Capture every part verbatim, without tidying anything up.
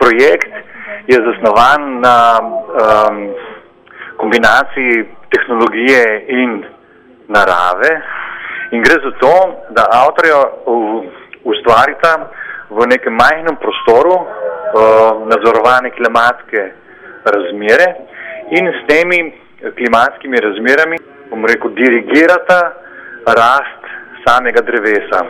projekt je zasnovan na um, kombinaciji tehnologije in narave in gre za to, da avtorja ustvarita v nekem majhnem prostoru uh, nadzorovane klimatske razmere in s temi klimatskimi razmerami, bom rekel, dirigirata rast samega drevesa.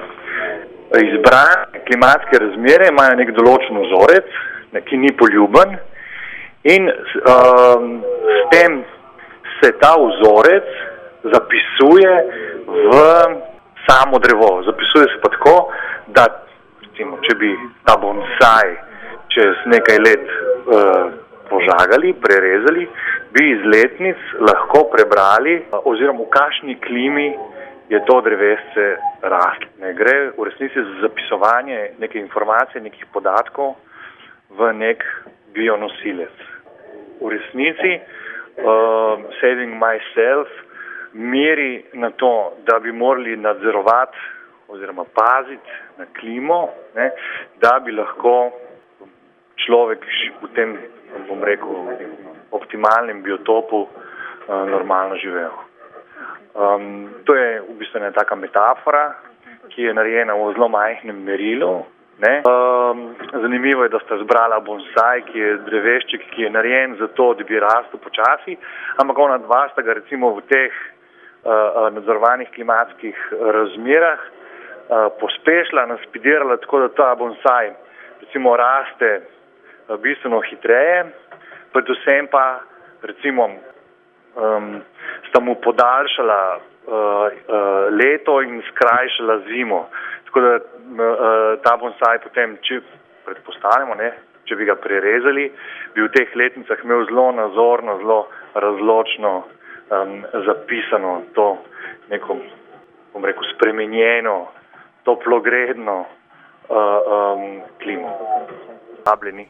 Izbrane klimatske razmere imajo nek določen vzorec, ki ni poljuben in um, s tem se ta vzorec zapisuje v samo drevo. Zapisuje se pa tako, da recimo, če bi ta bonsai čez nekaj let uh, požagali, prerezali, bi iz letnic lahko prebrali oziroma v kakšni klimi je to drevesce rastlo. Ne gre v resnici za zapisovanje neke informacije, nekih podatkov v nek bionosilec. V resnici uh, Saving Myself meri na to, da bi morali nadzorovati oziroma paziti na klimo, ne, da bi lahko človek v tem, bom rekel, optimalnem biotopu uh, normalno živel. Um, to je v bistvu ena taka metafora, ki je narejena v zelo majhnem merilu. Ne? Um, zanimivo je, da sta zbrala bonsai, ki je drevešček, ki je narejen za to, da bi rastel počasi, ampak ona dva sta ga recimo v teh uh, nadzorovanih klimatskih razmerah uh, pospešila, naspidirala tako, da ta bonsai recimo raste uh, bistveno hitreje, predvsem pa recimo um, sta mu podaljšala uh, uh, leto in skrajšala zimo. Tako da uh, ta bonsai potem, če predpostavljamo, ne, če bi ga prerezali, bi v teh letnicah imel zelo nazorno, zelo razločno um, zapisano to neko, bom rekel, spremenjeno, toplogredno uh, um, klimo. Vabljeni.